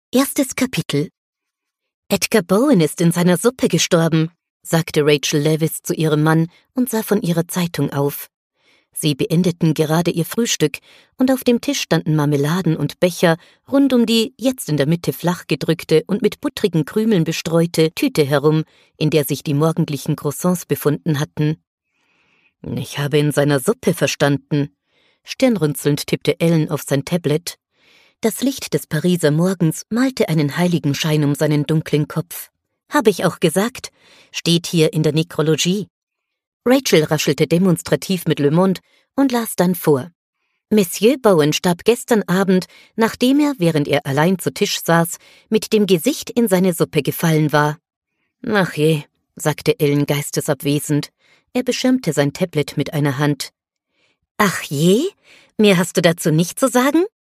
Erstes Kapitel. »Edgar Bowen ist in seiner Suppe gestorben«, sagte Rachel Leviss zu ihrem Mann und sah von ihrer Zeitung auf. Sie beendeten gerade ihr Frühstück, und auf dem Tisch standen Marmeladen und Becher rund um die, jetzt in der Mitte flach gedrückte und mit buttrigen Krümeln bestreute, Tüte herum, in der sich die morgendlichen Croissants befunden hatten. »Ich habe in seiner Suppe verstanden«, stirnrunzelnd tippte Ellen auf sein Tablet. Das Licht des Pariser Morgens malte einen Heiligenschein um seinen dunklen Kopf. »Habe ich auch gesagt. Steht hier in der Nekrologie.« Rachel raschelte demonstrativ mit Le Monde und las dann vor. »Monsieur Bowen starb gestern Abend, nachdem er, während er allein zu Tisch saß, mit dem Gesicht in seine Suppe gefallen war.« »Ach je«, sagte Ellen geistesabwesend. Er beschirmte sein Tablet mit einer Hand. »Ach je? Mehr hast du dazu nicht zu sagen?«